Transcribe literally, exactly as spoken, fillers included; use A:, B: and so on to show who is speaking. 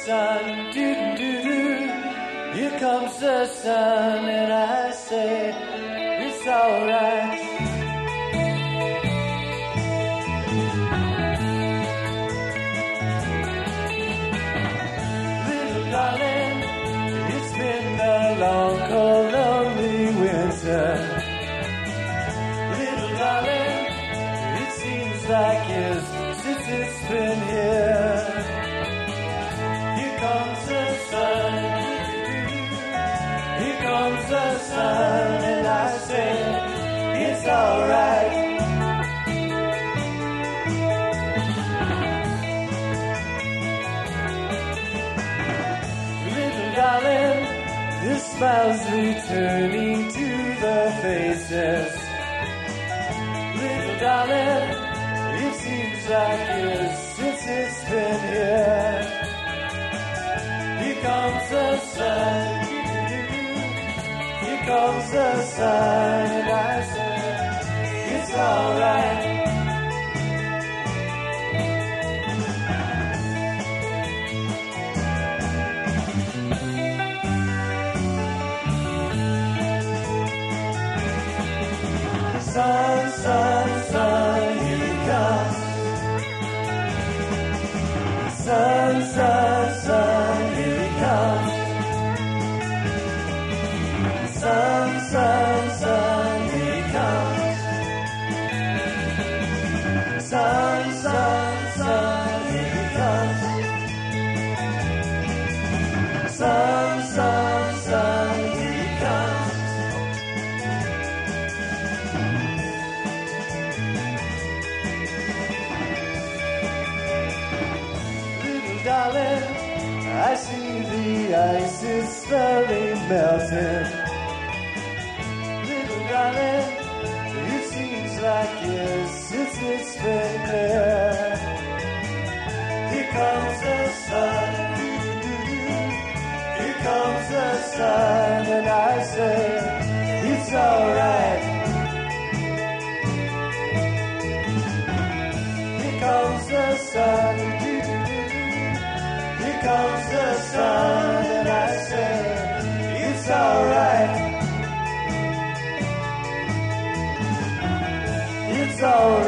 A: sun, doo doo doo. Here comes the sun, and I say it's alright. Little darling, it's been a long, cold, lonely winter. Little darling, it seems like years since it's been here. Here comes the sun, here comes the sun, and I say it's alright. Little darling, the smiles returning to the faces. Little darling, it seems like years since it's been here. Here comes the sun, here comes the sun, and I say it's alright. Sun, sun, sun, here he comes. Sun, sun, sun, here he comes. Sun, sun, sun, here he comes. Sun, sun, sun, here he comes. Sun, sun, sun, here he comes. Darling, I see the ice is slowly melting. Little darling, it seems like years since it's been clear. Here comes the sun, here comes the sun, and I say it's alright. Here comes the sun. Here comes the sun, and I say it's alright. It's alright.